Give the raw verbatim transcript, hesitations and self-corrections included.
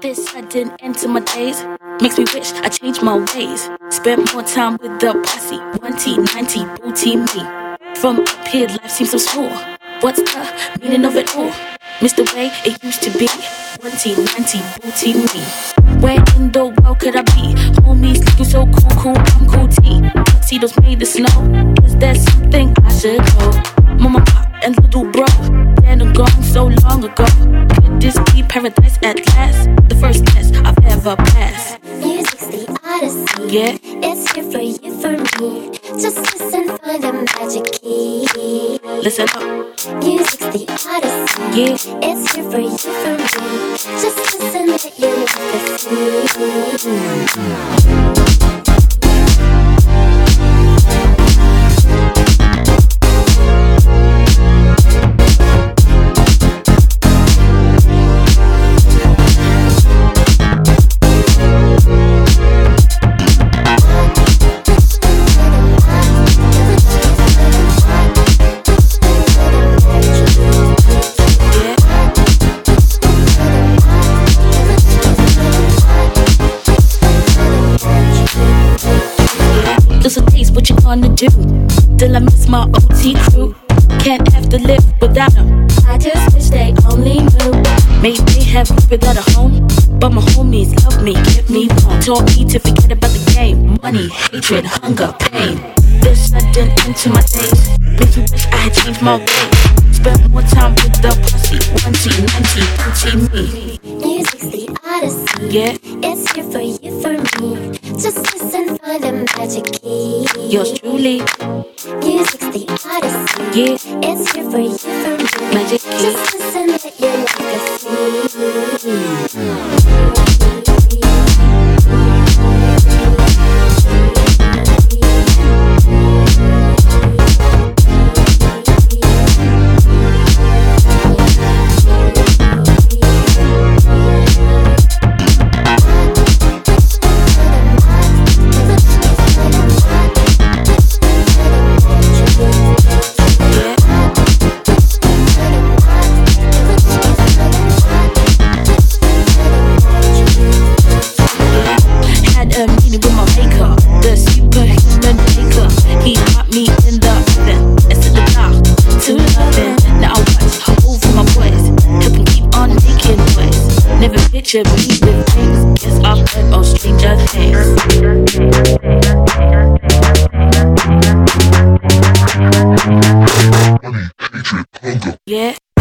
This sudden end to my days makes me wish I changed my ways. Spent more time with the posse, one T, ninety, booty me. From up here, life seems so small. What's the meaning of it all? Miss the way it used to be. one T, ninety, booty me. Where in the world could I be? Homies looking so cool, cool, I'm cool T. Tuxedos made of snow. Is there something I should know? Mama, pop, and little bro, dead and gone so long ago. Could this be paradise at last? The first test I've ever passed. Music's the odyssey. Yeah, it's here for you, for me. Just listen for the magic key. Listen up. Music's the odyssey. Yeah, it's here for you, for me. Just listen, let your life see. just a taste, what you gonna do? Till I miss my O T crew. Can't have to live without them. I just wish they only knew. Maybe they have without a home, but my homies love me, give me warm. Told me to forget about the game. Money, hatred, hunger, pain. This sudden into my days makes me wish I had changed my ways. Spent more time with the posse. One T, ninety, two me. Music's the odyssey. Yeah, it's here for you, for me. Just listen for the magic key. Yours truly. Music's the odyssey. Yeah, it's here for you, for me. Magic key. Just listen, let your life see. Picture me with things. Guess I've heard on stranger things. Yeah.